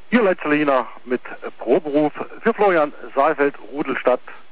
Hier Leitzeliner mit Proberuf für Florian Saalfeld, Rudelstadt